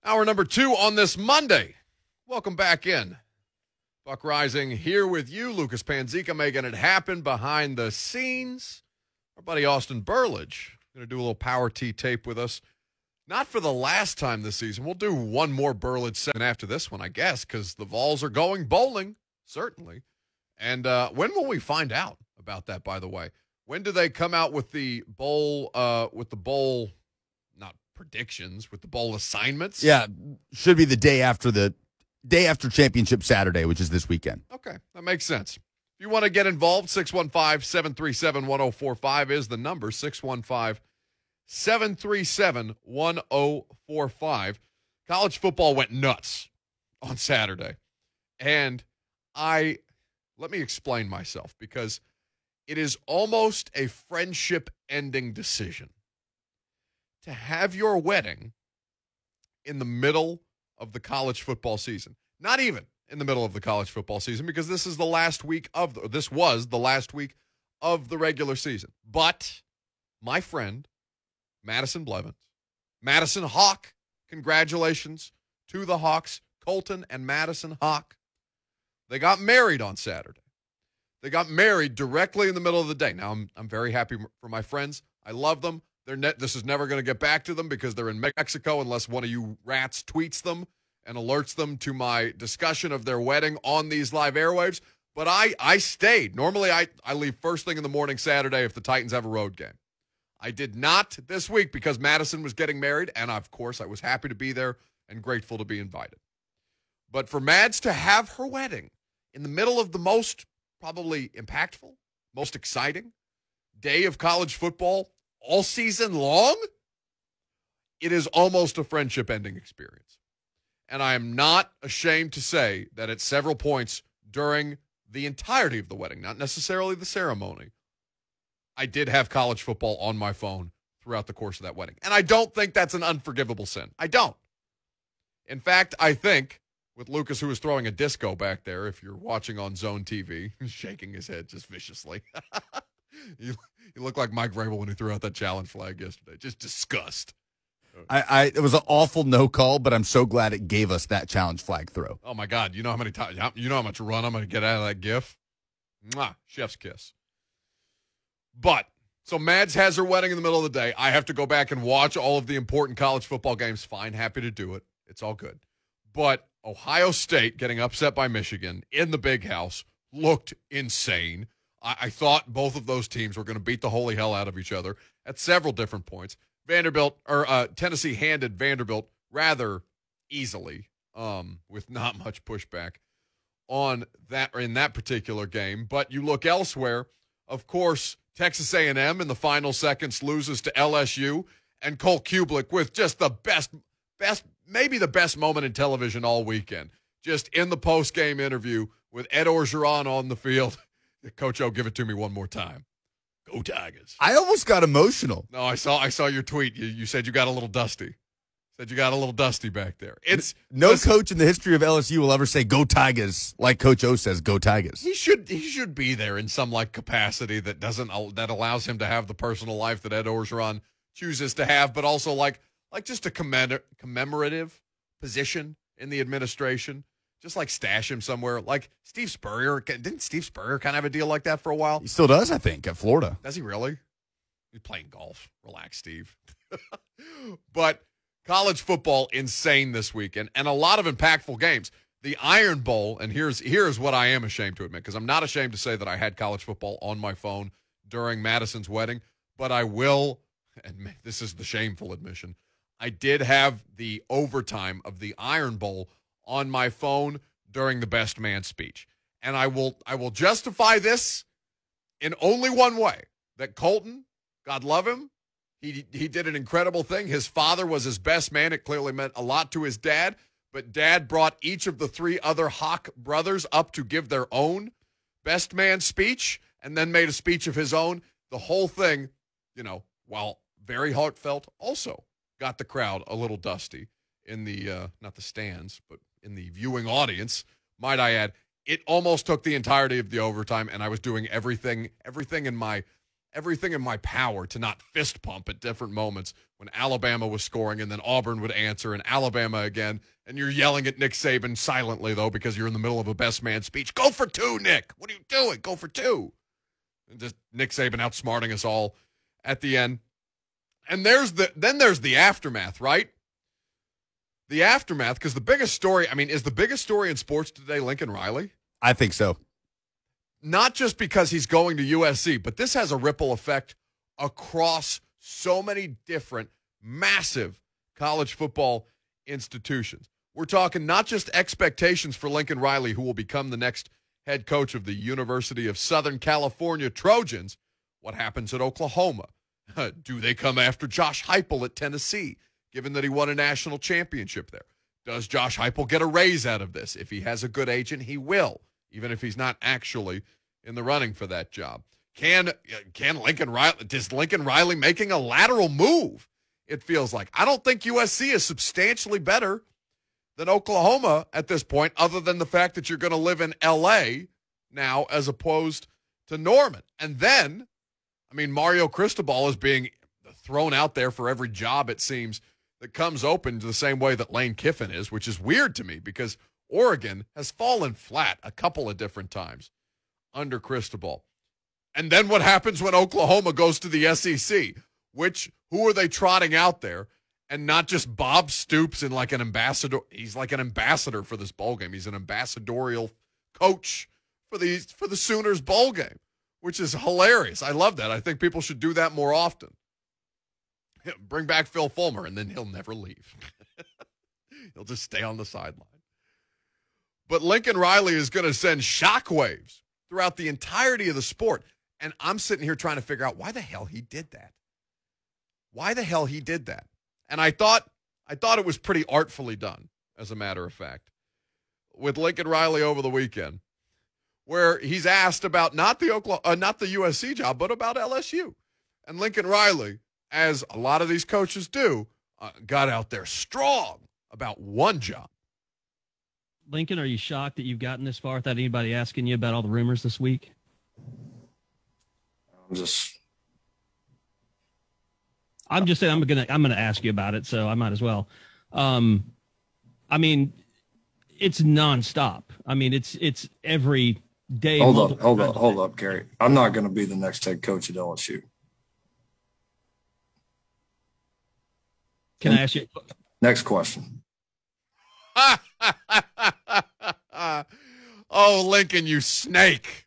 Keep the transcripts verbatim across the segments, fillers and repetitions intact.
Hour number two on this Monday. Welcome back in. Buck Rising here with you. Lucas Panzica making it happen behind the scenes. Our buddy Austin Burlage going to do a little Power T tape with us. Not for the last time this season. We'll do one more Burlage segment after this one, I guess, because the Vols are going bowling, certainly. And uh, when will we find out about that, by the way? When do they come out with the bowl, uh, with the bowl, not predictions, with the bowl assignments? Yeah, should be the day after the day after Championship Saturday, which is this weekend. Okay, that makes sense. If you want to get involved, six one five, seven three seven, one oh four five is the number, six one five, seven three seven, one oh four five. College football went nuts on Saturday. And I, let me explain myself, because it is almost a friendship-ending decision to have your wedding in the middle of the college football season. Not even in the middle of the college football season, because this is the last week of the, this was the last week of the regular season. But my friend, Madison Blevins, Madison Hawk, congratulations to the Hawks, Colton and Madison Hawk. They got married on Saturday. They got married directly in the middle of the day. Now, I'm I'm very happy for my friends. I love them. They're ne- this is never going to get back to them because they're in Mexico unless one of you rats tweets them and alerts them to my discussion of their wedding on these live airwaves. But I, I stayed. Normally, I, I leave first thing in the morning Saturday if the Titans have a road game. I did not this week because Madison was getting married, and of course, I was happy to be there and grateful to be invited. But for Mads to have her wedding in the middle of the most probably impactful, most exciting day of college football all season long, it is almost a friendship-ending experience. And I am not ashamed to say that at several points during the entirety of the wedding, not necessarily the ceremony, I did have college football on my phone throughout the course of that wedding. And I don't think that's an unforgivable sin. I don't. In fact, I think, with Lucas, who was throwing a disco back there, if you're watching on Zone T V, shaking his head just viciously. you, you look like Mike Vrabel when he threw out that challenge flag yesterday. Just disgust. I, I it was an awful no call, but I'm so glad it gave us that challenge flag throw. Oh, my God. You know how many times, you know how much run I'm going to get out of that gif? Mwah, chef's kiss. But, so Mads has her wedding in the middle of the day. I have to go back and watch all of the important college football games. Fine, happy to do it. It's all good. But Ohio State getting upset by Michigan in the Big House looked insane. I, I thought both of those teams were going to beat the holy hell out of each other at several different points. Vanderbilt, or uh, Tennessee handed Vanderbilt rather easily, um, with not much pushback on that in that particular game. But you look elsewhere, of course, Texas A and M in the final seconds loses to L S U, and Cole Kublik with just the best, best, maybe the best moment in television all weekend. Just in the post-game interview with Ed Orgeron on the field. Coach O, give it to me one more time. Go Tigers. I almost got emotional. No, I saw I saw your tweet. You, you said you got a little dusty. Said you got a little dusty back there. It's no listen, coach in the history of L S U will ever say "Go Tigers" like Coach O says "Go Tigers." He should he should be there in some like capacity that doesn't that allows him to have the personal life that Ed Orgeron chooses to have, but also like like just a commemor- commemorative position in the administration. Just like stash him somewhere. Like Steve Spurrier. Didn't Steve Spurrier kind of have a deal like that for a while? He still does, I think, at Florida. Does he really? He's playing golf. Relax, Steve. But college football, insane this weekend, and a lot of impactful games. The Iron Bowl, and here's here's what I am ashamed to admit, because I'm not ashamed to say that I had college football on my phone during Madison's wedding, but I will, and this is the shameful admission, I did have the overtime of the Iron Bowl on my phone during the best man speech. And I will I will justify this in only one way, that Colton, God love him, he he did an incredible thing. His father was his best man. It clearly meant a lot to his dad, but Dad brought each of the three other Hawk brothers up to give their own best man speech and then made a speech of his own. The whole thing, you know, while very heartfelt, also got the crowd a little dusty in the, uh, not the stands, but in the viewing audience, might I add. It almost took the entirety of the overtime, and I was doing everything, everything in my, everything in my power to not fist pump at different moments when Alabama was scoring and then Auburn would answer and Alabama again. And you're yelling at Nick Saban silently, though, because you're in the middle of a best man speech. Go for two, Nick. What are you doing? Go for two. And just Nick Saban outsmarting us all at the end. And there's the then there's the aftermath, right? The aftermath, because the biggest story, I mean, is the biggest story in sports today Lincoln Riley? I think so. Not just because he's going to U S C, but this has a ripple effect across so many different, massive college football institutions. We're talking not just expectations for Lincoln Riley, who will become the next head coach of the University of Southern California Trojans. What happens at Oklahoma? Do they come after Josh Heupel at Tennessee, given that he won a national championship there? Does Josh Heupel get a raise out of this? If he has a good agent, he will, even if he's not actually in the running for that job. Can can Lincoln Riley, is Lincoln Riley making a lateral move? It feels like. I don't think U S C is substantially better than Oklahoma at this point, other than the fact that you're going to live in L A now as opposed to Norman. And then, I mean, Mario Cristobal is being thrown out there for every job, it seems, that comes open the same way that Lane Kiffin is, which is weird to me because Oregon has fallen flat a couple of different times under Cristobal. And then what happens when Oklahoma goes to the S E C? Which, who are they trotting out there? And not just Bob Stoops and like an ambassador. He's like an ambassador for this bowl game. He's an ambassadorial coach for the, for the Sooners bowl game, which is hilarious. I love that. I think people should do that more often. Bring back Phil Fulmer, and then he'll never leave. He'll just stay on the sideline. But Lincoln Riley is going to send shockwaves throughout the entirety of the sport. And I'm sitting here trying to figure out why the hell he did that. Why the hell he did that. And I thought I thought it was pretty artfully done, as a matter of fact, with Lincoln Riley over the weekend, where he's asked about not the Oklahoma, uh, not the U S C job, but about L S U. And Lincoln Riley, as a lot of these coaches do, uh, got out there strong about one job. Lincoln, are you shocked that you've gotten this far without anybody asking you about all the rumors this week? I'm just... I'm just saying I'm gonna I'm gonna ask you about it, so I might as well. Um, I mean, it's nonstop. I mean, it's it's every day. Hold up, hold up, hold up, Gary. I'm not going to be the next head coach at L S U. Can I ask you? Next question. Oh, Lincoln, you snake.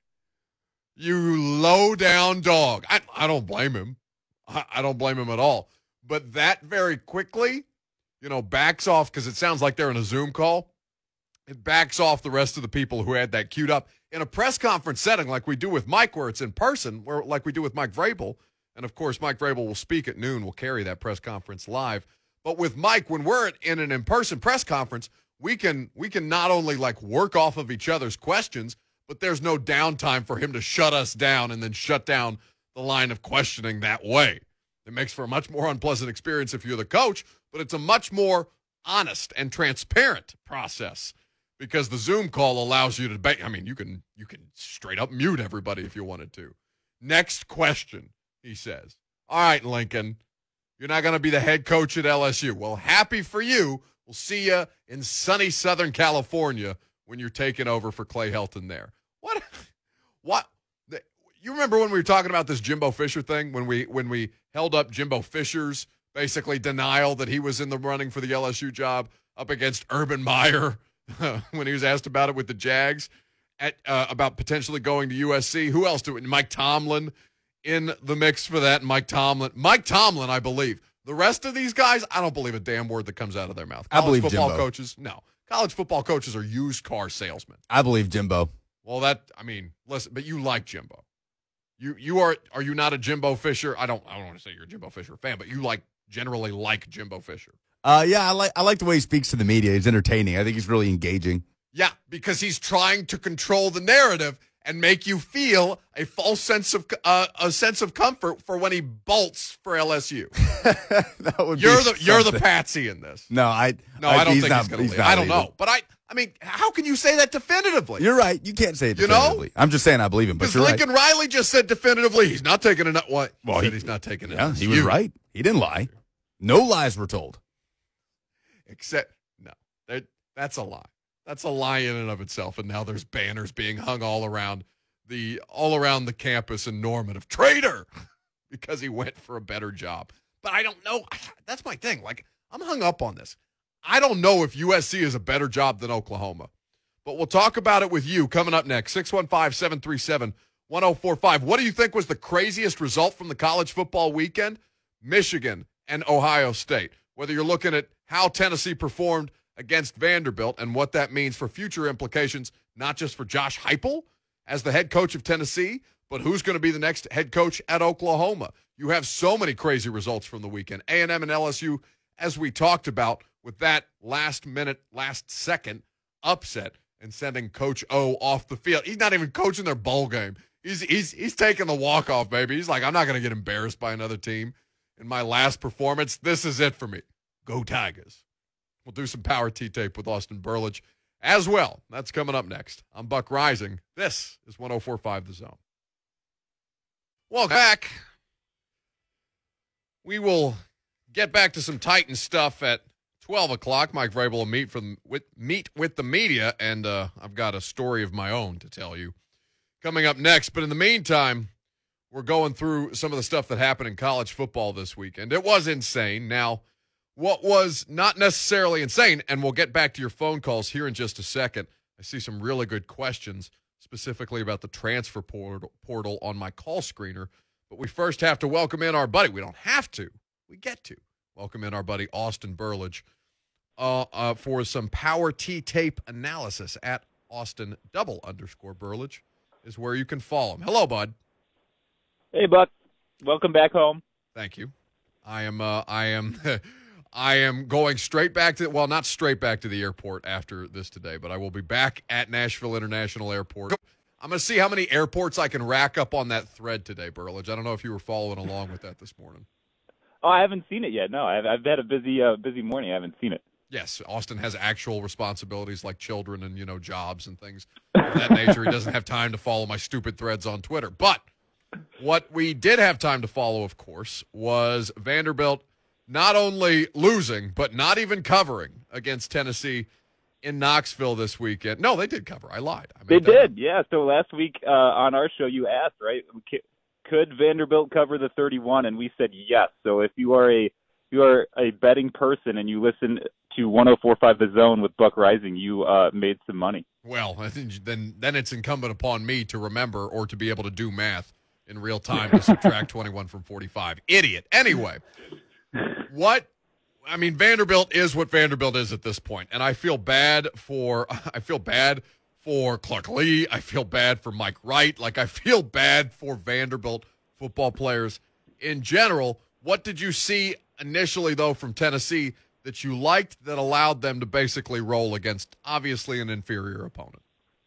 You low-down dog. I, I don't blame him. I, I don't blame him at all. But that very quickly, you know, backs off, because it sounds like they're in a Zoom call. It backs off the rest of the people who had that queued up. In a press conference setting like we do with Mike, where it's in person, where like we do with Mike Vrabel, and, of course, Mike Vrabel will speak at noon. We'll carry that press conference live. But with Mike, when we're in an in-person press conference, we can we can not only, like, work off of each other's questions, but there's no downtime for him to shut us down and then shut down the line of questioning that way. It makes for a much more unpleasant experience if you're the coach, but it's a much more honest and transparent process because the Zoom call allows you to debate. I mean, you can you can straight up mute everybody if you wanted to. Next question, he says. All right, Lincoln, you're not going to be the head coach at L S U. Well, happy for you. We'll see you in sunny Southern California when you're taking over for Clay Helton there. What? What? You remember when we were talking about this Jimbo Fisher thing, when we when we held up Jimbo Fisher's basically denial that he was in the running for the L S U job up against Urban Meyer when he was asked about it with the Jags, at, uh, about potentially going to U S C. Who else do it? Mike Tomlin in the mix for that. Mike Tomlin. Mike Tomlin, I believe. The rest of these guys, I don't believe a damn word that comes out of their mouth. College I believe football Jimbo. coaches, no. College football coaches are used car salesmen. I believe Jimbo. Well, that, I mean, listen, but you like Jimbo. You you are are you not a Jimbo Fisher? I don't I don't want to say you're a Jimbo Fisher fan, but you like generally like Jimbo Fisher. Uh, yeah, I like I like the way he speaks to the media. He's entertaining. I think he's really engaging. Yeah, because he's trying to control the narrative and make you feel a false sense of uh, a sense of comfort for when he bolts for L S U. That would you're be the you're the something. patsy in this. No, I no, I, I don't he's think not, he's going to leave. not I don't leaving. know, but I I mean, how can you say that definitively? You're right. You can't say it You know? definitively. I'm just saying I believe him, but Because you're Lincoln right. Riley just said definitively he's not taking a what? Well, Well, he said he- he's not taking it. Yeah, he was right. He didn't lie. No lies were told. Except, no, that, that's a lie. That's a lie in and of itself. And now there's banners being hung all around the all around the campus in Norman of traitor because he went for a better job. But I don't know. That's my thing. Like, I'm hung up on this. I don't know if U S C is a better job than Oklahoma. But we'll talk about it with you coming up next. six one five, seven three seven, one oh four five. What do you think was the craziest result from the college football weekend? Michigan and Ohio State. Whether you're looking at how Tennessee performed against Vanderbilt and what that means for future implications, not just for Josh Heupel as the head coach of Tennessee, but who's going to be the next head coach at Oklahoma. You have so many crazy results from the weekend. A and M and L S U, as we talked about, with that last-minute, last-second upset and sending Coach O off the field. He's not even coaching their bowl game. He's he's he's taking the walk-off, baby. He's like, I'm not going to get embarrassed by another team in my last performance. This is it for me. Go Tigers. We'll do some Power T-Tape with Austin Burlage as well. That's coming up next. I'm Buck Rising. This is one oh four point five The Zone. Welcome back. We will get back to some Titan stuff at twelve o'clock. Mike Vrabel will meet, from, with, meet with the media, and uh, I've got a story of my own to tell you coming up next. But in the meantime, we're going through some of the stuff that happened in college football this weekend. It was insane. Now, what was not necessarily insane, and we'll get back to your phone calls here in just a second. I see some really good questions specifically about the transfer portal, portal on my call screener. But we first have to welcome in our buddy. We don't have to. We get to. Welcome in our buddy Austin Burlage uh, uh, for some Power T-Tape analysis at Austin double underscore Burlage is where you can follow him. Hello, bud. Hey, Buck. Welcome back home. Thank you. I am uh, I am I am going straight back to well, not straight back to the airport after this today, but I will be back at Nashville International Airport. I'm going to see how many airports I can rack up on that thread today, Burlage. I don't know if you were following along with that this morning. Oh, I haven't seen it yet. No, I've, I've had a busy, uh, busy morning. I haven't seen it. Yes, Austin has actual responsibilities like children and, you know, jobs and things of that nature. He doesn't have time to follow my stupid threads on Twitter. But what we did have time to follow, of course, was Vanderbilt not only losing, but not even covering against Tennessee in Knoxville this weekend. No, they did cover. I lied. I They made that did, up. yeah. So last week uh, on our show, you asked, right, could Vanderbilt cover the thirty-one? And we said yes. So if you are a if you are a betting person and you listen to one oh four point five The Zone with Buck Rising, you uh, made some money. Well, I think then then it's incumbent upon me to remember or to be able to do math in real time to subtract twenty-one from forty-five. Idiot. Anyway, what I mean, Vanderbilt is what Vanderbilt is at this point, and I feel bad for I feel bad for Clark Lee. I feel bad for Mike Wright. Like, I feel bad for Vanderbilt football players in general. What did you see initially, though, from Tennessee that you liked that allowed them to basically roll against obviously an inferior opponent?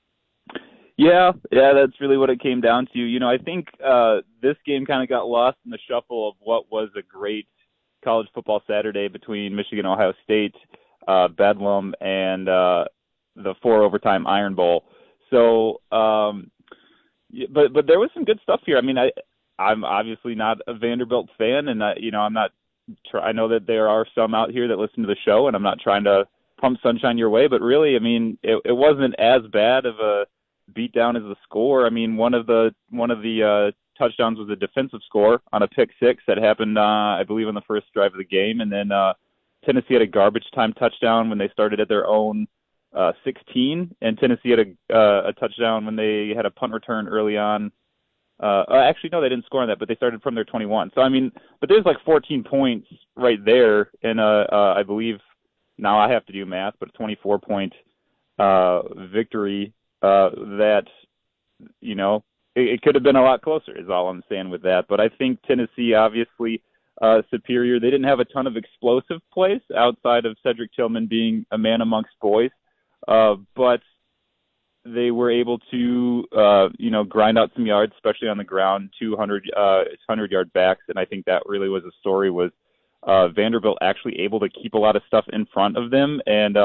Yeah, yeah, that's really what it came down to. You know, I think uh, this game kind of got lost in the shuffle of what was a great college football Saturday between Michigan and Ohio State, uh, Bedlam, and uh, the four overtime Iron Bowl. So, um, but but there was some good stuff here. I mean, I I'm obviously not a Vanderbilt fan, and I, you know, I'm not. Try, I know that there are some out here that listen to the show, and I'm not trying to pump sunshine your way, but really, I mean, it, it wasn't as bad of a beat down as the score. I mean, one of the one of the uh, touchdowns was a defensive score on a pick six that happened, uh, I believe, on the first drive of the game, and then uh, Tennessee had a garbage time touchdown when they started at their own uh, sixteen, and Tennessee had a, uh, a touchdown when they had a punt return early on. Uh, actually, no, they didn't score on that, but they started from their twenty-one. So, I mean, but there's like fourteen points right there in a, uh, I believe, now I have to do math, but a twenty-four point uh, victory uh, that, you know, it, it could have been a lot closer is all I'm saying with that. But I think Tennessee, obviously, uh, superior. They didn't have a ton of explosive plays outside of Cedric Tillman being a man amongst boys. Uh, but they were able to, uh, you know, grind out some yards, especially on the ground, two hundred, uh, hundred-yard backs, and I think that really was a story, was uh, Vanderbilt actually able to keep a lot of stuff in front of them, and um,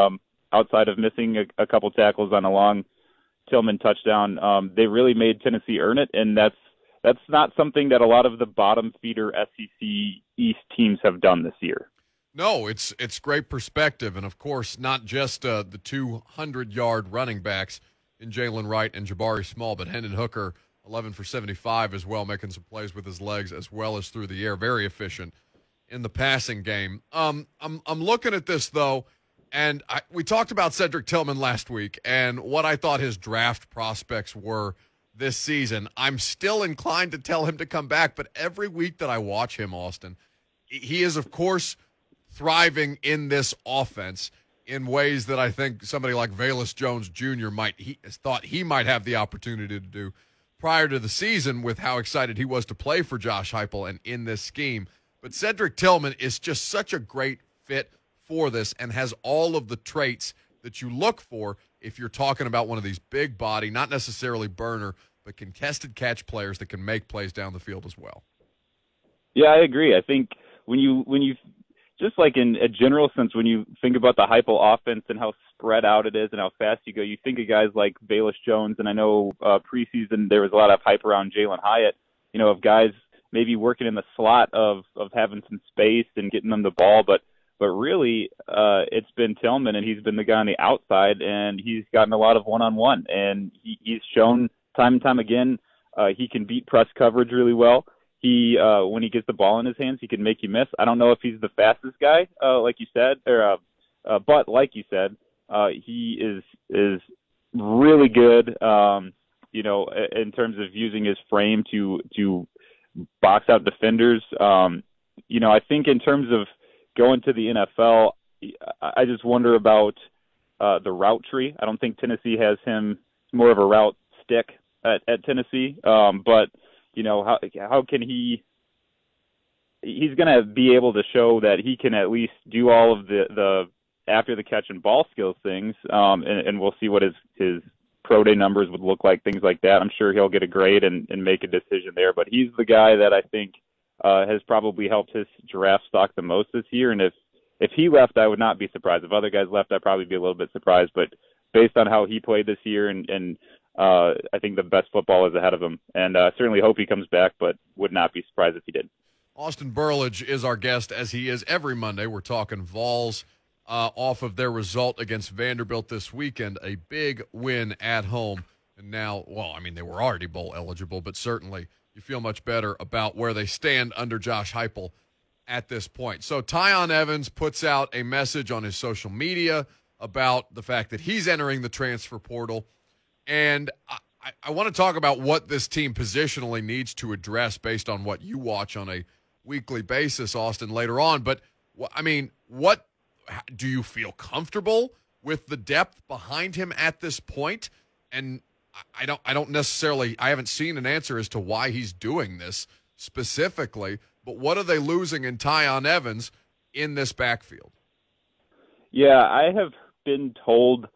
outside of missing a, a couple tackles on a long Tillman touchdown. Um, they really made Tennessee earn it, and that's that's not something that a lot of the bottom feeder S E C East teams have done this year. No, it's it's great perspective, and of course, not just uh, the two hundred yard running backs in Jalen Wright and Jabari Small, but Hendon Hooker, eleven for seventy-five as well, making some plays with his legs as well as through the air. Very efficient in the passing game. Um, I'm I'm looking at this though, and I, we talked about Cedric Tillman last week and what I thought his draft prospects were this season. I'm still inclined to tell him to come back, but every week that I watch him, Austin, he is of course thriving in this offense in ways that I think somebody like Velus Jones Junior might he thought he might have the opportunity to do prior to the season with how excited he was to play for Josh Heupel and in this scheme. But Cedric Tillman is just such a great fit for this and has all of the traits that you look for if you're talking about one of these big body, not necessarily burner, but contested catch players that can make plays down the field as well. Yeah, I agree. I think when you when you just like in a general sense, when you think about the Heupel offense and how spread out it is and how fast you go, you think of guys like Velus Jones, and I know uh, preseason there was a lot of hype around Jalen Hyatt, you know, of guys maybe working in the slot of, of having some space and getting them the ball, but but really uh, it's been Tillman, and he's been the guy on the outside, and he's gotten a lot of one-on-one, and he, he's shown time and time again uh, he can beat press coverage really well. He, uh, when he gets the ball in his hands, he can make you miss. I don't know if he's the fastest guy, uh, like you said, or, uh, uh, but like you said, uh, he is is really good. Um, you know, in terms of using his frame to to box out defenders. Um, you know, I think in terms of going to the N F L, I just wonder about uh, the route tree. I don't think Tennessee has him more of a route stick at, at Tennessee, um, but. You know, how how can he – he's going to be able to show that he can at least do all of the, the after-the-catch and ball skills things, um, and, and we'll see what his, his pro day numbers would look like, things like that. I'm sure he'll get a grade and, and make a decision there. But he's the guy that I think uh, has probably helped his draft stock the most this year. And if, if he left, I would not be surprised. If other guys left, I'd probably be a little bit surprised. But based on how he played this year and, and – Uh, I think the best football is ahead of him, and uh, certainly hope he comes back, but would not be surprised if he did. Austin Burlage is our guest, as he is every Monday. We're talking Vols uh, off of their result against Vanderbilt this weekend, a big win at home. And now, well, I mean, they were already bowl eligible, but certainly you feel much better about where they stand under Josh Heupel at this point. So Tiyon Evans puts out a message on his social media about the fact that he's entering the transfer portal. And I, I want to talk about what this team positionally needs to address based on what you watch on a weekly basis, Austin, later on. But, I mean, what do you feel comfortable with the depth behind him at this point? And I don't I don't necessarily – I haven't seen an answer as to why he's doing this specifically. But what are they losing in Tiyon Evans in this backfield? Yeah, I have been told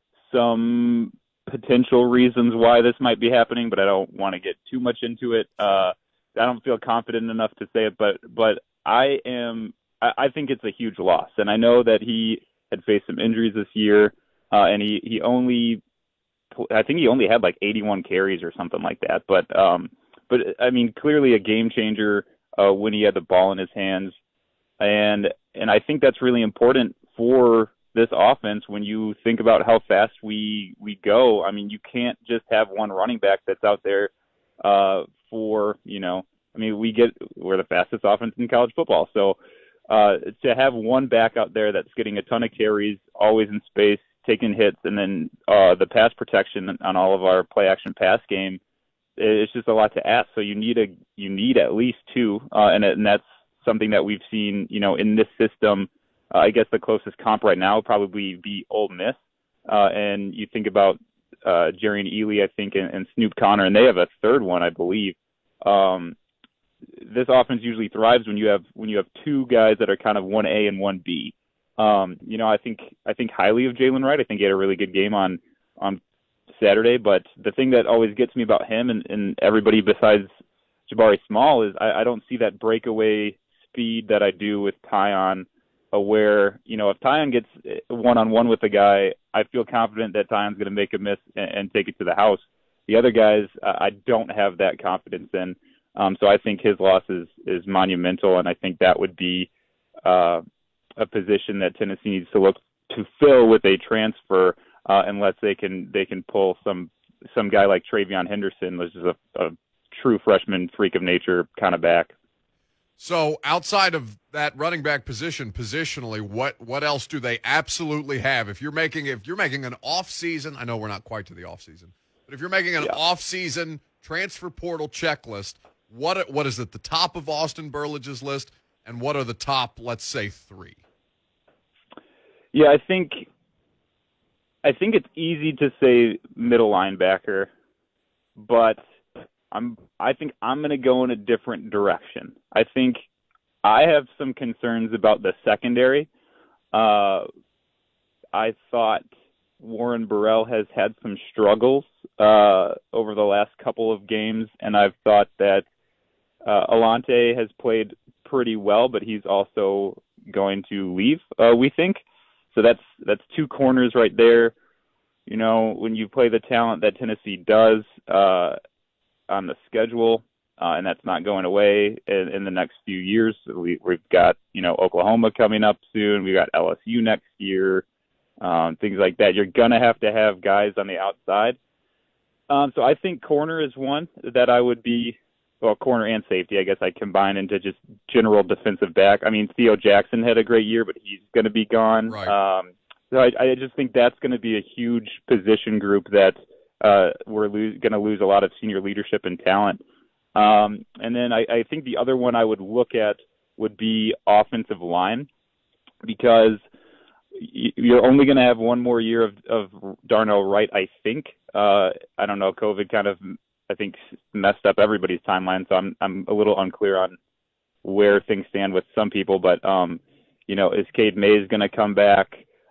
some – potential reasons why this might be happening, but I don't want to get too much into it. Uh, I don't feel confident enough to say it, but but I am. I, I think it's a huge loss, and I know that he had faced some injuries this year, uh, and he he only, I think he only had like eighty-one carries or something like that. But um, but I mean, clearly a game changer uh, when he had the ball in his hands, and and I think that's really important for this offense when you think about how fast we we go. I mean, you can't just have one running back that's out there uh, for, you know, I mean, we get, we're the fastest offense in college football. So uh, to have one back out there that's getting a ton of carries, always in space, taking hits, and then uh, the pass protection on all of our play action pass game, it's just a lot to ask. So you need a, you need at least two. Uh, and, and that's something that we've seen, you know, in this system. Uh, I guess the closest comp right now would probably be Ole Miss. Uh, and you think about uh, Jerry and Ely, I think, and, and Snoop Connor, and they have a third one, I believe. Um, this offense usually thrives when you have when you have two guys that are kind of one A and one B. Um, you know, I think I think highly of Jalen Wright. I think he had a really good game on on Saturday. But the thing that always gets me about him and, and everybody besides Jabari Small is I, I don't see that breakaway speed that I do with Tiyon aware, you know, if Tyon gets one-on-one with the guy, I feel confident that Tyon's going to make a miss and, and take it to the house. The other guys, uh, I don't have that confidence in. Um, so I think his loss is, is monumental, and I think that would be uh, a position that Tennessee needs to look to fill with a transfer, uh, unless they can they can pull some some guy like Travion Henderson, which is a, a true freshman freak of nature kind of back. So outside of that running back position, positionally, what what else do they absolutely have? If you're making if you're making an off season, I know we're not quite to the off season, but if you're making an yeah. off season transfer portal checklist, what what is at the top of Austin Burridge's list, and what are the top, let's say, three? Yeah, I think I think it's easy to say middle linebacker, but I'm I think I'm going to go in a different direction. I think I have some concerns about the secondary. Uh, I thought Warren Burrell has had some struggles uh, over the last couple of games, and I've thought that uh, Alante has played pretty well, but he's also going to leave, uh, we think. So that's that's two corners right there. You know, when you play the talent that Tennessee does uh, on the schedule, uh, and that's not going away in, in the next few years. We, we've got, you know, Oklahoma coming up soon. We got L S U next year, um, things like that. You're going to have to have guys on the outside. Um, so I think corner is one that I would be, well, corner and safety, I guess I combine into just general defensive back. I mean, Theo Jackson had a great year, but he's going to be gone. Right. Um, so I, I just think that's going to be a huge position group that uh, we're lo- going to lose a lot of senior leadership and talent. Um, and then I, I think the other one I would look at would be offensive line, because you're only going to have one more year of, of Darnell Wright, I think. Uh, I don't know. COVID kind of, I think, messed up everybody's timeline, so I'm I'm a little unclear on where things stand with some people. But um, you know, is Cade Mays going to come back?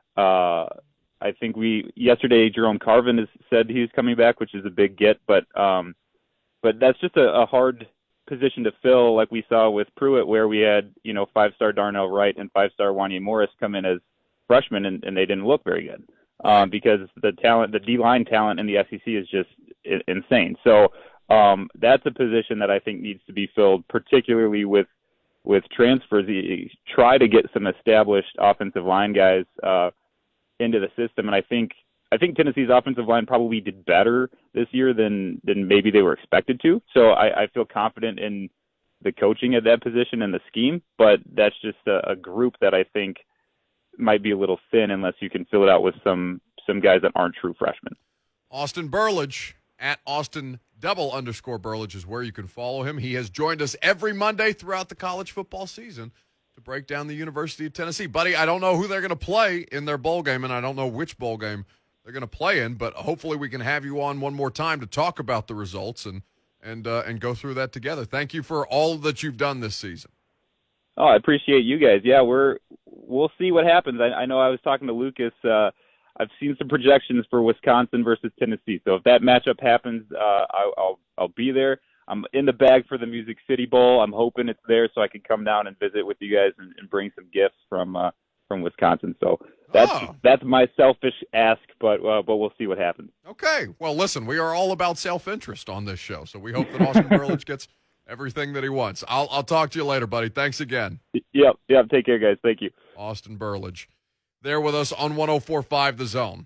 Uh, I think we yesterday Jerome Carvin has said he's coming back, which is a big get. But um, but that's just a, a hard position to fill, like we saw with Pruitt, where we had, you know, five-star Darnell Wright and five-star Wanya Morris come in as freshmen, and, and they didn't look very good um, because the talent, the D-line talent in the S E C is just insane. So um, that's a position that I think needs to be filled, particularly with with transfers. You try to get some established offensive line guys uh, into the system, and I think I think Tennessee's offensive line probably did better this year than than maybe they were expected to. So I, I feel confident in the coaching at that position and the scheme, but that's just a, a group that I think might be a little thin unless you can fill it out with some some guys that aren't true freshmen. Austin Burridge at Austin double underscore Burridge is where you can follow him. He has joined us every Monday throughout the college football season to break down the University of Tennessee. Buddy, I don't know who they're going to play in their bowl game, and I don't know which bowl game they're going to play in, but hopefully we can have you on one more time to talk about the results and and uh, and go through that together. Thank you for all that you've done this season. Oh, I appreciate you guys. Yeah, we're we'll see what happens. I, I know I was talking to Lucas. Uh, I've seen some projections for Wisconsin versus Tennessee. So if that matchup happens, uh, I, I'll I'll be there. I'm in the bag for the Music City Bowl. I'm hoping it's there so I can come down and visit with you guys and, and bring some gifts from uh, from Wisconsin. So that's oh. that's my selfish ask, but uh, but we'll see what happens. Okay. Well, listen, we are all about self-interest on this show, so we hope that Austin Burridge gets everything that he wants. I'll I'll talk to you later, buddy. Thanks again. Yep. Yep. Take care, guys. Thank you. Austin Burridge there with us on one oh four point five The Zone.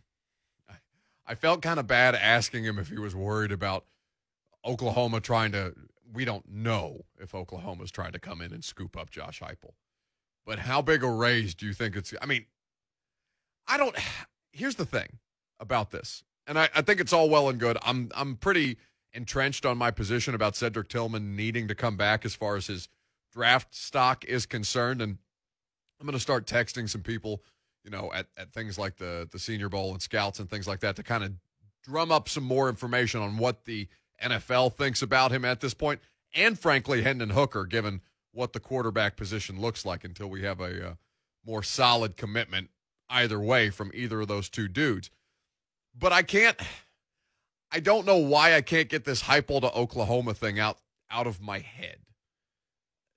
I felt kind of bad asking him if he was worried about Oklahoma trying to – we don't know if Oklahoma's trying to come in and scoop up Josh Heupel. But how big a raise do you think it's – I mean, I don't – here's the thing about this, and I, I think it's all well and good. I'm I'm pretty entrenched on my position about Cedric Tillman needing to come back as far as his draft stock is concerned, and I'm going to start texting some people – you know, at, at things like the, the Senior Bowl and scouts and things like that to kind of drum up some more information on what the N F L thinks about him at this point, and frankly, Hendon Hooker, given what the quarterback position looks like until we have a uh, more solid commitment either way from either of those two dudes. But I can't – I don't know why I can't get this Heupel to Oklahoma thing out, out of my head.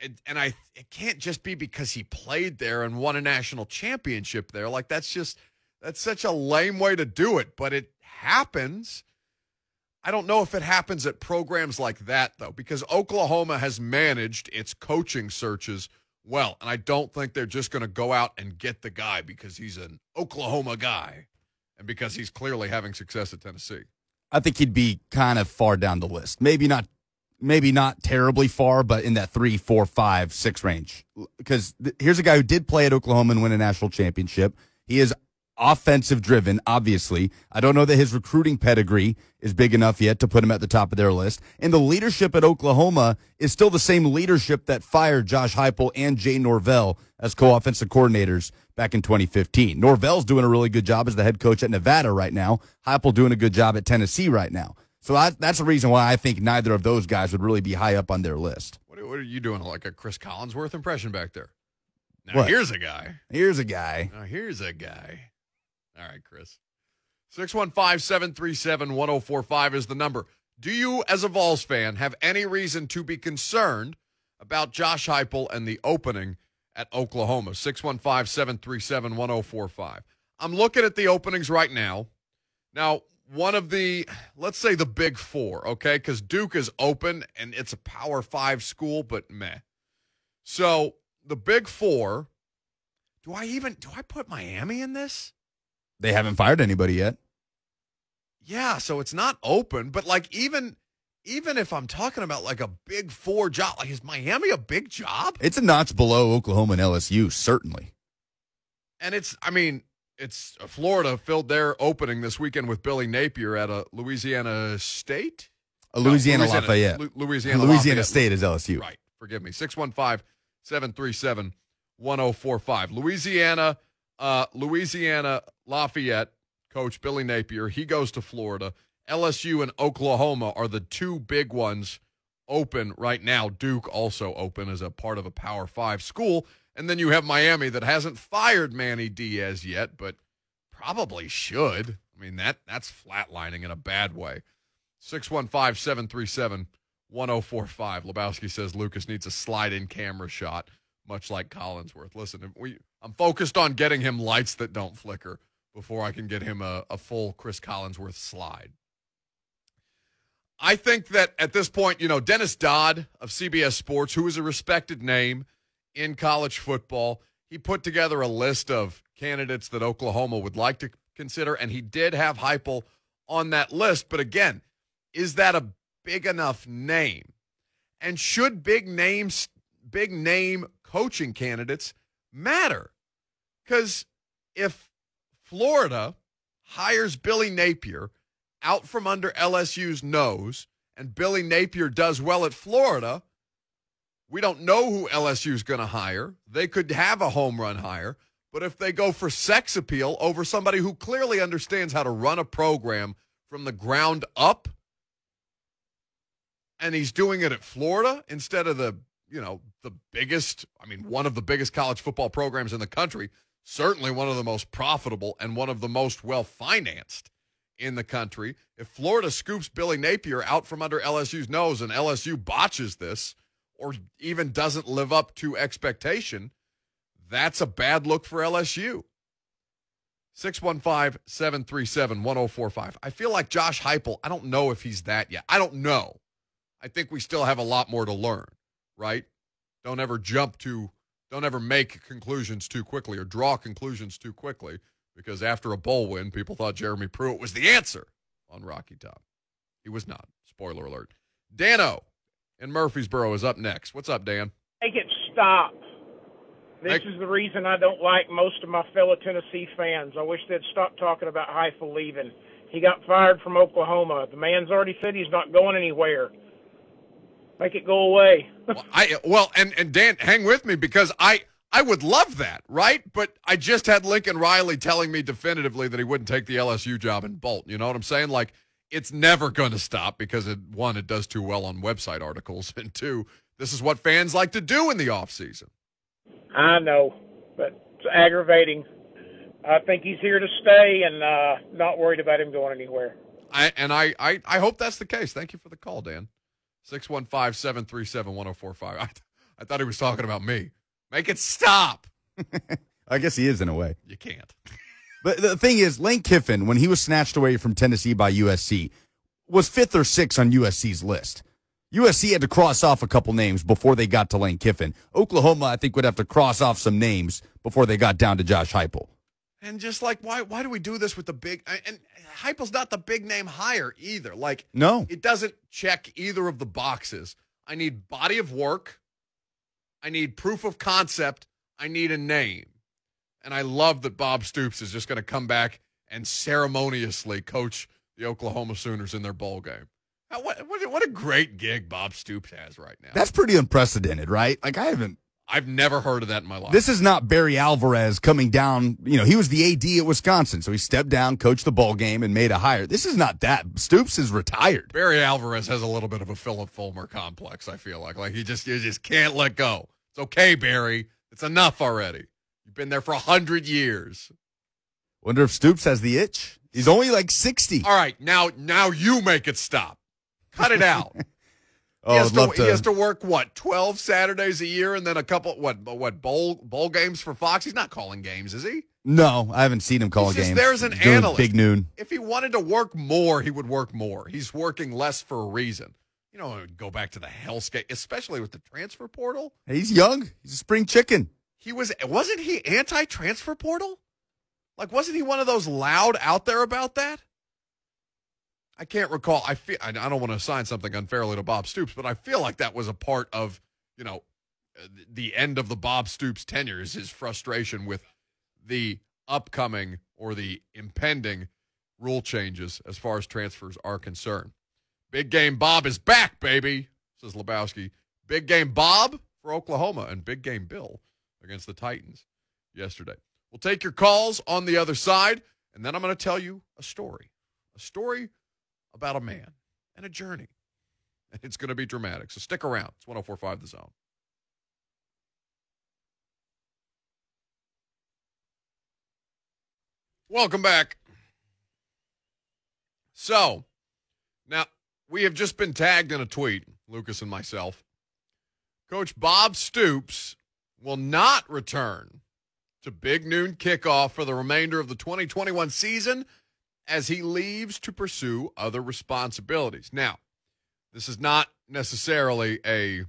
And, and I, it can't just be because he played there and won a national championship there. Like, that's just, that's such a lame way to do it, but it happens. I don't know if it happens at programs like that, though, because Oklahoma has managed its coaching searches well, and I don't think they're just going to go out and get the guy because he's an Oklahoma guy and because he's clearly having success at Tennessee. I think he'd be kind of far down the list. Maybe not maybe not terribly far, but in that three, four, five, six range. Because th- here's a guy who did play at Oklahoma and win a national championship. He is offensive driven, obviously. I don't know that his recruiting pedigree is big enough yet to put him at the top of their list. And the leadership at Oklahoma is still the same leadership that fired Josh Heupel and Jay Norvell as co-offensive coordinators back in twenty fifteen. Norvell's doing a really good job as the head coach at Nevada right now. Heupel doing a good job at Tennessee right now. So I, that's the reason why I think neither of those guys would really be high up on their list. What are, what are you doing, like a Chris Collinsworth impression back there? Now, What? here's a guy. Here's a guy. Now, here's a guy. All right, Chris. six one five, seven three seven, one oh four five is the number. Do you, as a Vols fan, have any reason to be concerned about Josh Heupel and the opening at Oklahoma? six one five, seven three seven, one oh four five. I'm looking at the openings right now. Now, one of the, let's say the big four, okay, because Duke is open, and it's a Power Five school, but meh. So, the big four, do I even, do I put Miami in this? They haven't fired anybody yet. Yeah, so it's not open, but like even even if I'm talking about like a big four job, like is Miami a big job? It's a notch below Oklahoma and L S U, certainly. And it's, I mean, it's Florida filled their opening this weekend with Billy Napier at a Louisiana State? A Louisiana, No, Lafayette. Lu- Louisiana, Louisiana Lafayette. State is L S U. Right. Forgive me. six one five, seven three seven, one oh four five. Louisiana, uh, Louisiana Lafayette coach Billy Napier, he goes to Florida. L S U and Oklahoma are the two big ones open right now. Duke also open as a part of a Power Five school. And then you have Miami that hasn't fired Manny Diaz yet, but probably should. I mean, that that's flatlining in a bad way. six one five, seven three seven, one oh four five. Lebowski says Lucas needs a slide-in camera shot, much like Collinsworth. Listen, we I'm focused on getting him lights that don't flicker before I can get him a, a full Chris Collinsworth slide. I think that at this point, you know, Dennis Dodd of C B S Sports, who is a respected name in college football, he put together a list of candidates that Oklahoma would like to consider, and he did have Heupel on that list. But again, is that a big enough name? And should big names, big name coaching candidates matter? Because if Florida hires Billy Napier out from under L S U's nose, and Billy Napier does well at Florida, we don't know who L S U's going to hire. They could have a home run hire, but if they go for sex appeal over somebody who clearly understands how to run a program from the ground up, and he's doing it at Florida instead of the, you know, the biggest, I mean, one of the biggest college football programs in the country, certainly one of the most profitable and one of the most well-financed in the country. If Florida scoops Billy Napier out from under L S U's nose and L S U botches this or even doesn't live up to expectation, that's a bad look for L S U. six one five, seven three seven, one oh four five. I feel like Josh Heupel, I don't know if he's that yet. I don't know. I think we still have a lot more to learn, right? Don't ever jump to, don't ever make conclusions too quickly or draw conclusions too quickly, because after a bowl win, people thought Jeremy Pruitt was the answer on Rocky Top. He was not. Spoiler alert. Dano in Murfreesboro is up next. What's up, Dan? Make it stop. This Make- is the reason I don't like most of my fellow Tennessee fans. I wish they'd stop talking about Heupel leaving. He got fired from Oklahoma. The man's already said he's not going anywhere. Make it go away. well, I, well, and, and Dan, hang with me, because I, I would love that, right? But I just had Lincoln Riley telling me definitively that he wouldn't take the L S U job in Bolton. You know what I'm saying? Like, it's never going to stop because, it, one, it does too well on website articles, and two, this is what fans like to do in the offseason. I know, but it's aggravating. I think he's here to stay and uh, not worried about him going anywhere. I, and I, I, I hope that's the case. Thank you for the call, Dan. six one five, seven three seven, one oh four five. I, I thought he was talking about me. Make it stop. I guess he is in a way. You can't. But the thing is, Lane Kiffin, when he was snatched away from Tennessee by U S C, was fifth or sixth on U S C's list. U S C had to cross off a couple names before they got to Lane Kiffin. Oklahoma, I think, would have to cross off some names before they got down to Josh Heupel. And just like, why why do we do this with the big – and Heupel's not the big name hire either. Like, No. it doesn't check either of the boxes. I need body of work. I need proof of concept. I need a name. And I love that Bob Stoops is just going to come back and ceremoniously coach the Oklahoma Sooners in their bowl game. How, what, what, what a great gig Bob Stoops has right now. That's pretty unprecedented, right? Like, I haven't – I've never heard of that in my life. This is not Barry Alvarez coming down. You know, he was the A D at Wisconsin, so he stepped down, coached the bowl game, and made a hire. This is not that. Stoops is retired. Barry Alvarez has a little bit of a Philip Fulmer complex, I feel like. Like, he just, you just can't let go. It's okay, Barry. It's enough already. You've been there for one hundred years. Wonder if Stoops has the itch. He's only like sixty. All right, now now you make it stop. Cut it out. Oh, he, has I'd to, love to. he has to work, what, twelve Saturdays a year and then a couple, what, what bowl bowl games for Fox? He's not calling games, is he? No, I haven't seen him call He's a just game. there as an Doing analyst. Big noon. If he wanted to work more, he would work more. He's working less for a reason. You know, go back to the hellscape, especially with the transfer portal. He's young. He's a spring chicken. He was, wasn't he anti-transfer portal? Like, wasn't he one of those loud out there about that? I can't recall. I feel I don't want to assign something unfairly to Bob Stoops, but I feel like that was a part of, you know, the end of the Bob Stoops tenure is his frustration with the upcoming or the impending rule changes as far as transfers are concerned. Big game Bob is back, baby, says Lebowski. Big game Bob for Oklahoma and big game Bill against the Titans yesterday. We'll take your calls on the other side, and then I'm going to tell you a story. A story about a man and a journey. And it's going to be dramatic. So stick around. It's one oh four point five The Zone. Welcome back. So, now, we have just been tagged in a tweet, Lucas and myself. Coach Bob Stoops will not return to Big Noon Kickoff for the remainder of the twenty twenty-one season as he leaves to pursue other responsibilities. Now, this is not necessarily a,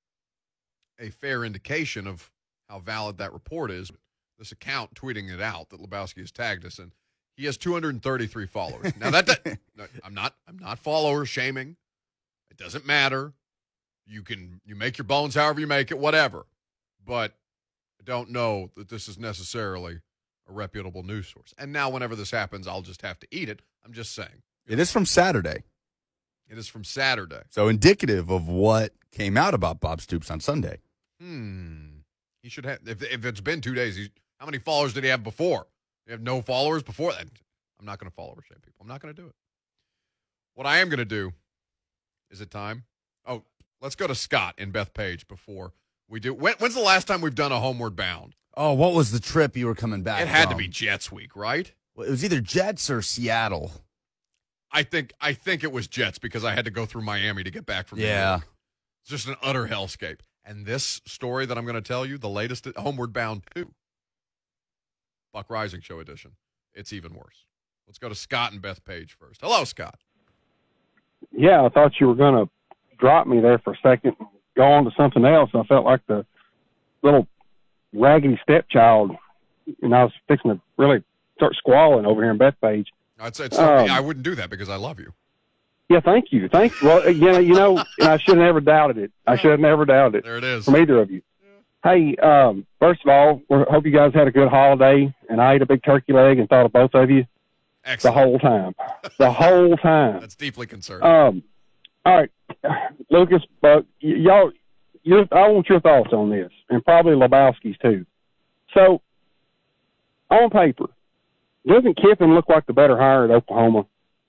a fair indication of how valid that report is. This account tweeting it out that Lebowski has tagged us in, he has two hundred thirty-three followers. Now, that, that no, I'm not I'm not follower shaming. It doesn't matter. You can you make your bones however you make it, whatever. But I don't know that this is necessarily a reputable news source. And now whenever this happens, I'll just have to eat it. I'm just saying. It is from Saturday. It is from Saturday. So indicative of what came out about Bob Stoops on Sunday. Hmm. He should have, if, if it's been two days, he, how many followers did he have before? You have no followers before that? I'm not going to follow or shame people. I'm not going to do it. What I am going to do, is it time? Oh, let's go to Scott in Bethpage before we do. When, when's the last time we've done a Homeward Bound? Oh, what was the trip you were coming back It had from? to be Jets week, right? Well, it was either Jets or Seattle. I think I think it was Jets because I had to go through Miami to get back from New Yeah. York. It's just an utter hellscape. And this story that I'm going to tell you, the latest at Homeward Bound two, Buck Rising Show edition, it's even worse. Let's go to Scott and Bethpage first. Hello, Scott. Yeah, I thought you were going to drop me there for a second and go on to something else. I felt like the little raggedy stepchild, and I was fixing to really start squalling over here in Bethpage. I'd say it's Um, I wouldn't do that because I love you. Yeah, thank you. Thank Well, you know, you know, and I should have never doubted it. I should have never doubted it There it is. from either of you. Hey, um, first of all, we hope you guys had a good holiday, and I ate a big turkey leg and thought of both of you the Excellent. whole time. The whole time. That's deeply concerning. Um, all right, Lucas, Buck, y- y'all, your, I want your thoughts on this, and probably Lebowski's too. So, on paper, doesn't Kiffin look like the better hire at Oklahoma?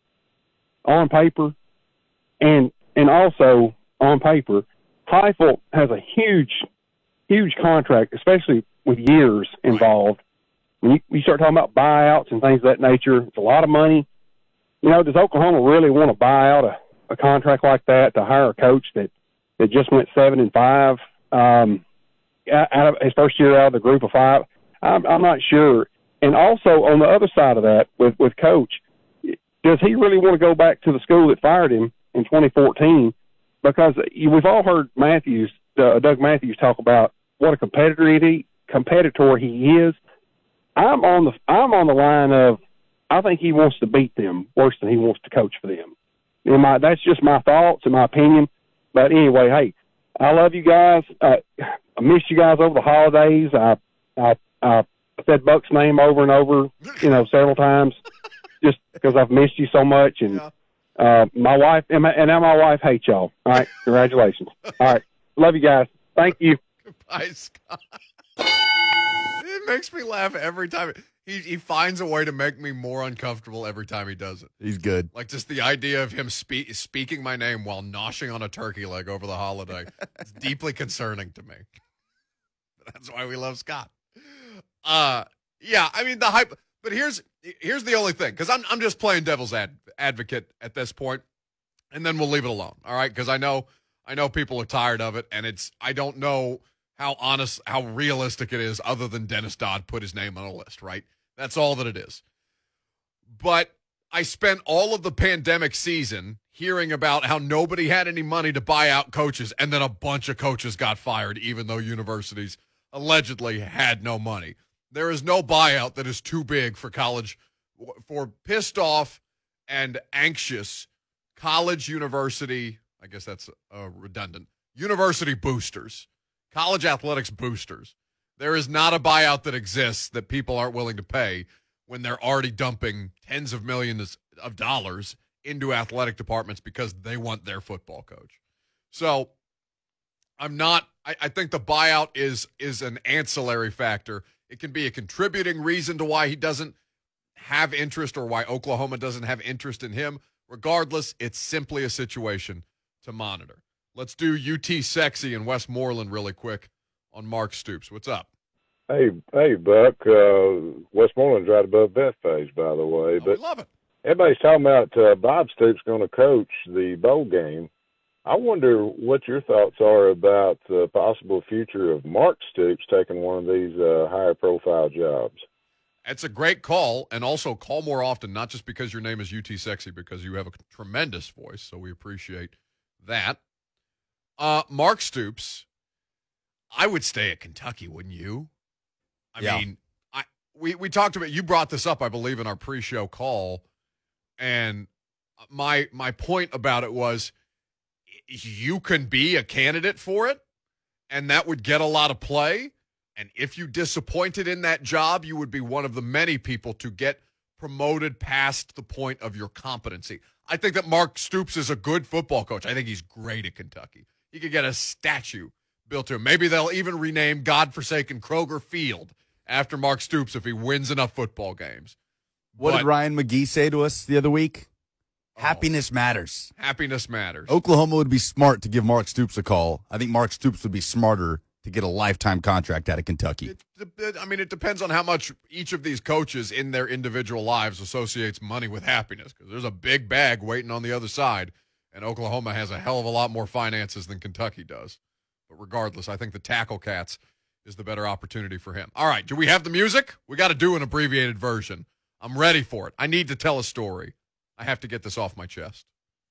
On paper, and and also on paper, Heupel has a huge, huge contract, especially with years involved. When you, you start talking about buyouts and things of that nature, it's a lot of money. You know, does Oklahoma really want to buy out a, a contract like that to hire a coach that, that just went seven and five? um, out of his first year out of the group of five? I'm, I'm not sure. And also on the other side of that, with with Coach, does he really want to go back to the school that fired him in twenty fourteen? Because we've all heard Matthews, uh, Doug Matthews, talk about what a competitor he competitor he is. I'm on the I'm on the line of I think he wants to beat them worse than he wants to coach for them. And my that's just my thoughts and my opinion. But anyway, hey, I love you guys. Uh, I missed you guys over the holidays. I I, I said Buck's name over and over, you know, several times, just because I've missed you so much. And Yeah. uh, my wife and, my, and now my wife hates y'all. All right, congratulations. All right, love you guys. Thank you. Goodbye, Scott. It makes me laugh every time. He he finds a way to make me more uncomfortable every time he does it. He's good. Like just the idea of him spe- speaking my name while noshing on a turkey leg over the holiday is deeply concerning to me. That's why we love Scott. Uh, yeah, I mean the hype. But here's here's the only thing, because I'm I'm just playing devil's ad, advocate at this point, and then we'll leave it alone. All right, because I know I know people are tired of it, and it's I don't know how honest, how realistic it is, other than Dennis Dodd put his name on a list. Right, that's all that it is. But I spent all of the pandemic season hearing about how nobody had any money to buy out coaches, and then a bunch of coaches got fired, even though universities allegedly had no money. There is no buyout that is too big for college, for pissed off and anxious college university, I guess that's uh, redundant, university boosters, college athletics boosters. There is not a buyout that exists that people aren't willing to pay when they're already dumping tens of millions of dollars into athletic departments because they want their football coach. So I'm not, I, I think the buyout is is an ancillary factor. It can be a contributing reason to why he doesn't have interest or why Oklahoma doesn't have interest in him. Regardless, it's simply a situation to monitor. Let's do U T Sexy in Westmoreland really quick on Mark Stoops. What's up? Hey, hey, Buck. Uh, Westmoreland's right above Bethpage, by the way. Oh, but we love it. everybody's talking about uh, Bob Stoops going to coach the bowl game. I wonder what your thoughts are about the possible future of Mark Stoops taking one of these uh, higher-profile jobs. It's a great call, and also call more often, not just because your name is U T Sexy, because you have a tremendous voice, so we appreciate that. Uh, Mark Stoops, I would stay at Kentucky, wouldn't you? I Yeah. mean, I we, we talked about, you brought this up, I believe, in our pre-show call, and my my point about it was you can be a candidate for it, and that would get a lot of play. And if you disappointed in that job, you would be one of the many people to get promoted past the point of your competency. I think that Mark Stoops is a good football coach. I think he's great at Kentucky. He could get a statue built to him. Maybe they'll even rename godforsaken Kroger Field after Mark Stoops if he wins enough football games. What But did Ryan McGee say to us the other week? Oh. Happiness matters. Happiness matters. Oklahoma would be smart to give Mark Stoops a call. I think Mark Stoops would be smarter to get a lifetime contract out of Kentucky. It, it, I mean, it depends on how much each of these coaches in their individual lives associates money with happiness, because there's a big bag waiting on the other side, and Oklahoma has a hell of a lot more finances than Kentucky does. But regardless, I think the Tackle Cats is the better opportunity for him. All right, do we have the music? We got to do an abbreviated version. I'm ready for it. I need to tell a story. I have to get this off my chest.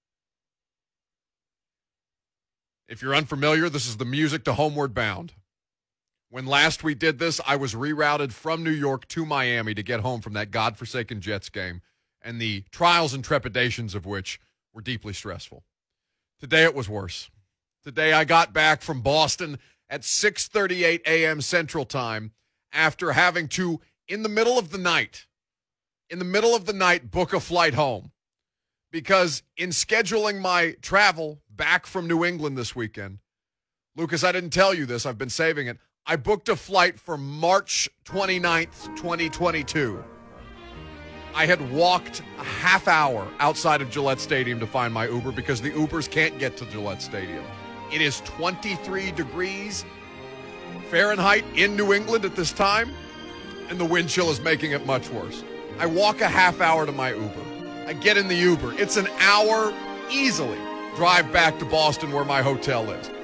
If you're unfamiliar, this is the music to Homeward Bound. When last we did this, I was rerouted from New York to Miami to get home from that godforsaken Jets game, and the trials and trepidations of which were deeply stressful. Today it was worse. Today I got back from Boston at six thirty-eight a.m. Central Time after having to, in the middle of the night, in the middle of the night, book a flight home. Because in scheduling my travel back from New England this weekend, Lucas, I didn't tell you this, I've been saving it. I booked a flight for March twenty-ninth, twenty twenty-two. I had walked a half hour outside of Gillette Stadium to find my Uber because the Ubers can't get to Gillette Stadium. It is twenty-three degrees Fahrenheit in New England at this time, and the wind chill is making it much worse. I walk a half hour to my Uber. I get in the Uber. It's an hour easily drive back to Boston where my hotel is.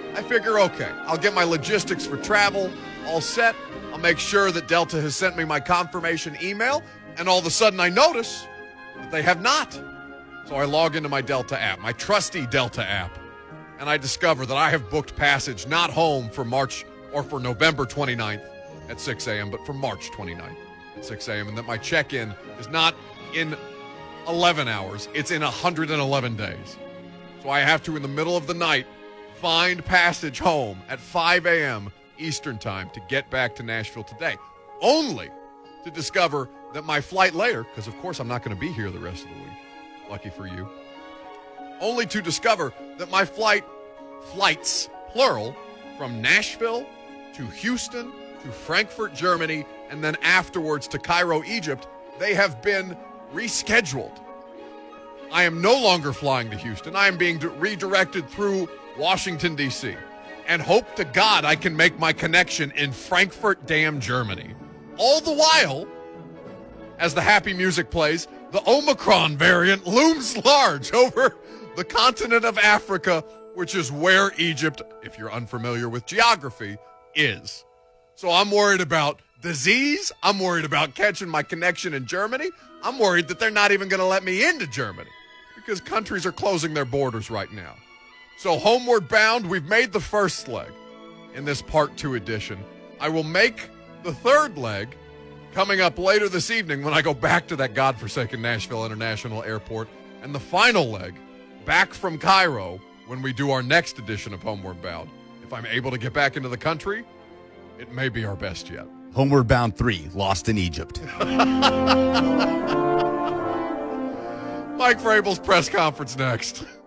I figure, okay, I'll get my logistics for travel all set. I'll make sure that Delta has sent me my confirmation email, and all of a sudden I notice that they have not. So I log into my Delta app, my trusty Delta app, and I discover that I have booked passage not home for March or for November twenty-ninth at six a.m., but for March twenty-ninth at six a.m., and that my check-in is not in eleven hours, it's in one hundred eleven days. So I have to, in the middle of the night, find passage home at five a.m. Eastern time to get back to Nashville today, only to discover that my flight later, because of course I'm not going to be here the rest of the week, lucky for you, only to discover that my flight, flights, plural, from Nashville to Houston to Frankfurt, Germany, and then afterwards to Cairo, Egypt, they have been rescheduled. I am no longer flying to Houston. I am being d- redirected through Washington, D C, and hope to God I can make my connection in Frankfurt, damn Germany. All the while, as the happy music plays, the Omicron variant looms large over the continent of Africa, which is where Egypt, if you're unfamiliar with geography, is. So I'm worried about disease. I'm worried about catching my connection in Germany. I'm worried that they're not even going to let me into Germany because countries are closing their borders right now. So homeward bound, we've made the first leg in this part two edition. I will make the third leg coming up later this evening when I go back to that godforsaken Nashville International Airport, and the final leg back from Cairo when we do our next edition of Homeward Bound. If I'm able to get back into the country, it may be our best yet. Homeward Bound three, Lost in Egypt. Mike Vrabel's press conference next.